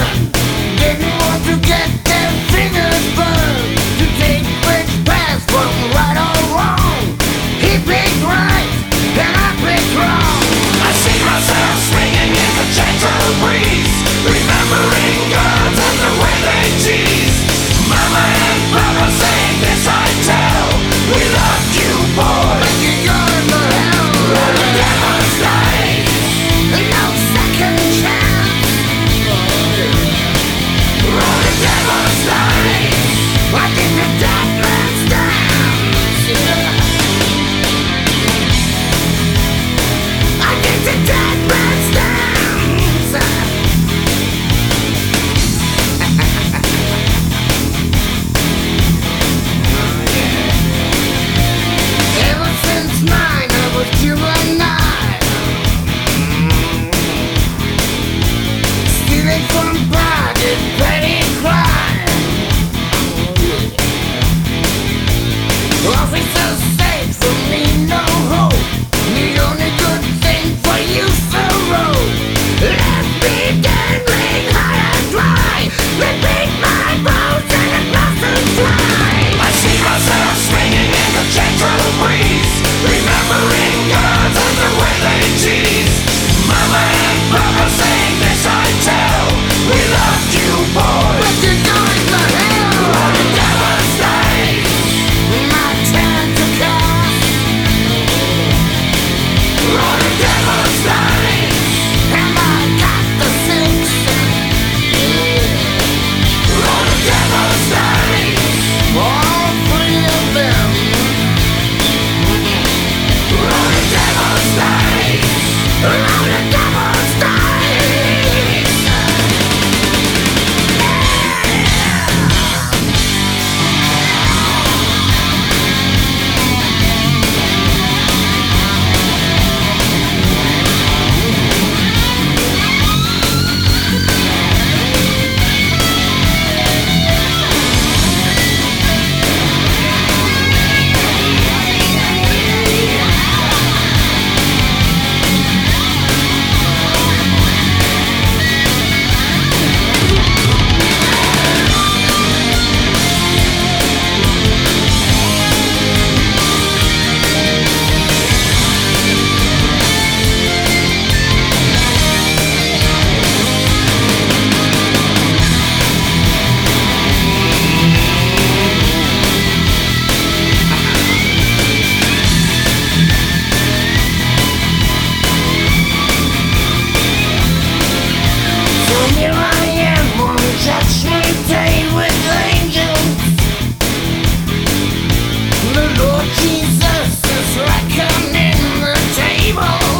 Didn't want to get their fingers burned, to take which path from right or wrong. He picked right and I picked wrong. I see myself swinging in the gentle breeze, remembering girls and the way they tease. Mama and Papa saying this I tell, we loved you boys, But you're going to hell. on a devil's night. No second chance. On a devil's night. I did the dead man's dance. I did the dead man's dance. Ever since mine, I was juvenile, stealing from private petty crime. Officers say for me no hope, the only good thing for you so road. Left me dangling high and dry, repeat my bones and it mustn't fly. I see myself swinging in the gentle breeze, remembering girls and the way they tease. Mama and Papa saying this I tell, we loved you boys, But you're going to hell. on a devil's night. My turn to cast, On a devil's night. and I got the six. On a devil's night. All three of them. On a devil's night. On the devil's night. So here I am on Judgment Day with angels. The Lord Jesus is reckoning the table.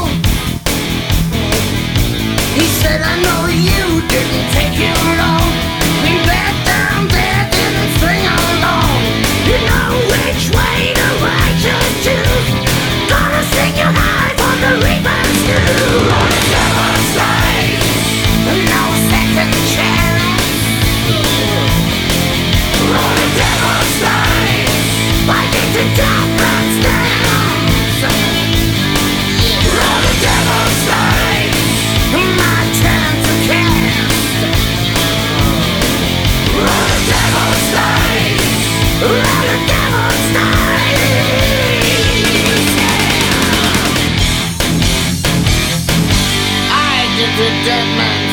He said, I know you didn't take him long. Be back down there, didn't sing along. You know which way the righteous choose. Gonna sing you high for the reapers too. On a devil's night. No second chance. On a devil's night. I get to death runs down. On a devil's night. My turn to cast. On a devil's night. On the devil's night. I did the dead man's